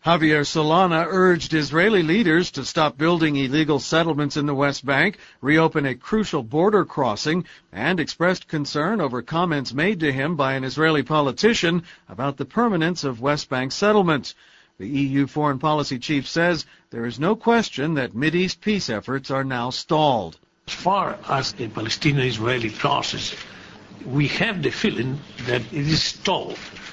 Javier Solana urged Israeli leaders to stop building illegal settlements in the West Bank, reopen a crucial border crossing, and expressed concern over comments made to him by an Israeli politician about the permanence of West Bank settlements. The EU foreign policy chief says there is no question that Mideast peace efforts are now stalled. As far as the Palestinian-Israeli process, we have the feeling that it is stalled.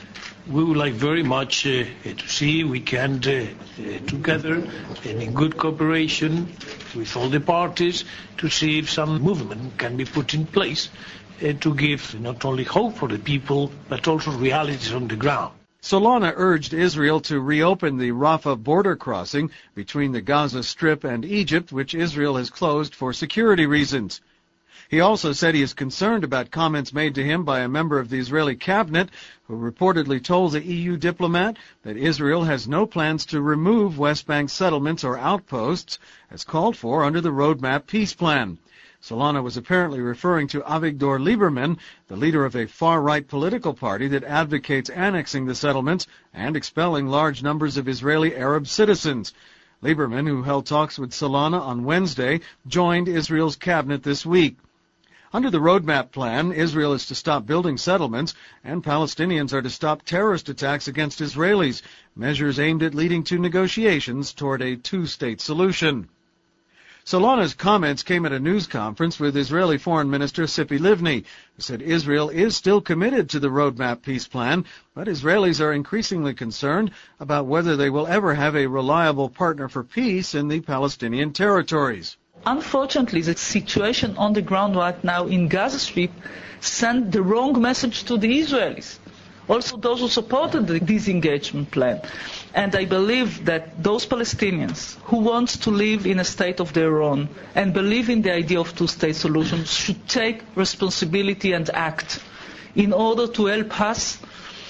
We would like very much to see we can together and in good cooperation with all the parties to see if some movement can be put in place to give not only hope for the people but also realities on the ground. Solana urged Israel to reopen the Rafah border crossing between the Gaza Strip and Egypt, which Israel has closed for security reasons. He also said he is concerned about comments made to him by a member of the Israeli cabinet who reportedly told the EU diplomat that Israel has no plans to remove West Bank settlements or outposts as called for under the Roadmap peace plan. Solana was apparently referring to Avigdor Lieberman, the leader of a far-right political party that advocates annexing the settlements and expelling large numbers of Israeli Arab citizens. Lieberman, who held talks with Solana on Wednesday, joined Israel's cabinet this week. Under the Roadmap plan, Israel is to stop building settlements, and Palestinians are to stop terrorist attacks against Israelis, measures aimed at leading to negotiations toward a two-state solution. Solana's comments came at a news conference with Israeli Foreign Minister Tzipi Livni, who said Israel is still committed to the Roadmap peace plan, but Israelis are increasingly concerned about whether they will ever have a reliable partner for peace in the Palestinian territories. Unfortunately, the situation on the ground right now in Gaza Strip sent the wrong message to the Israelis, also those who supported the disengagement plan. And I believe that those Palestinians who want to live in a state of their own and believe in the idea of two-state solutions should take responsibility and act in order to help us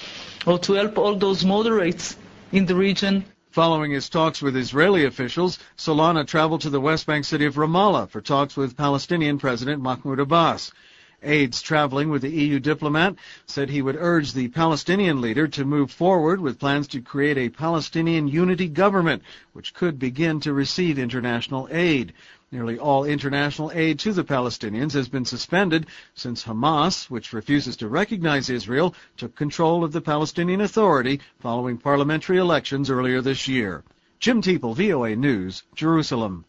or to help all those moderates in the region. Following his talks with Israeli officials, Solana traveled to the West Bank city of Ramallah for talks with Palestinian President Mahmoud Abbas. Aides traveling with the EU diplomat said he would urge the Palestinian leader to move forward with plans to create a Palestinian unity government, which could begin to receive international aid. Nearly all international aid to the Palestinians has been suspended since Hamas, which refuses to recognize Israel, took control of the Palestinian Authority following parliamentary elections earlier this year. Jim Teeple, VOA News, Jerusalem.